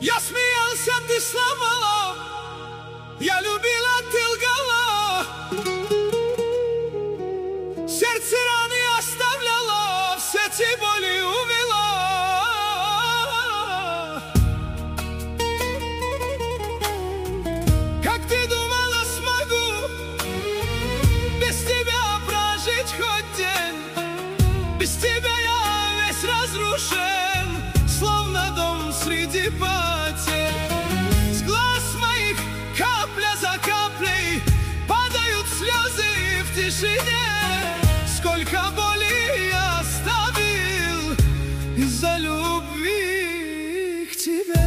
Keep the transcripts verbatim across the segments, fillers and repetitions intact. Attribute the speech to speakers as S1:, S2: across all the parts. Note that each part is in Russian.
S1: Я смеялся, ты сломала, я любила, ты лгала, сердце раны оставляла, все эти боли увела. Как ты думала, смогу без тебя прожить хоть день? Без тебя я весь разрушен, словно дом среди потерь. С глаз моих капля за каплей падают слезы в тишине. Сколько боли я оставил из-за любви к тебе.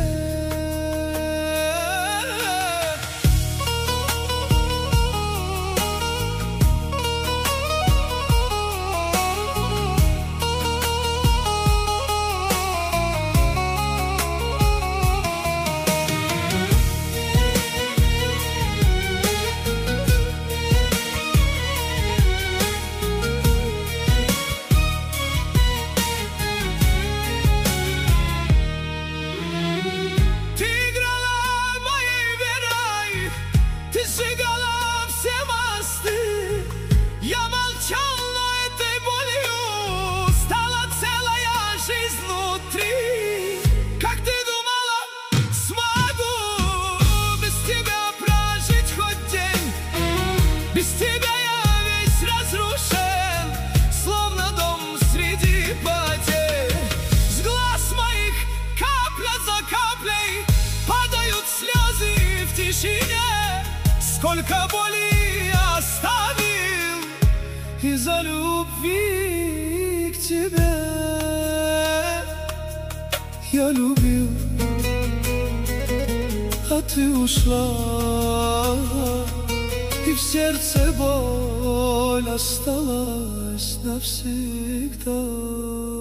S1: Сжигала все мосты, я молчал, но этой болью стала целая жизнь внутри. Как ты думала, смогу без тебя прожить хоть день? Без тебя я весь разрушен, словно дом среди потерь. С глаз моих капля за каплей падают слезы в тишине. Сколько боли я оставил из-за любви к тебе. Я любил, а ты ушла, и в сердце боль осталась навсегда.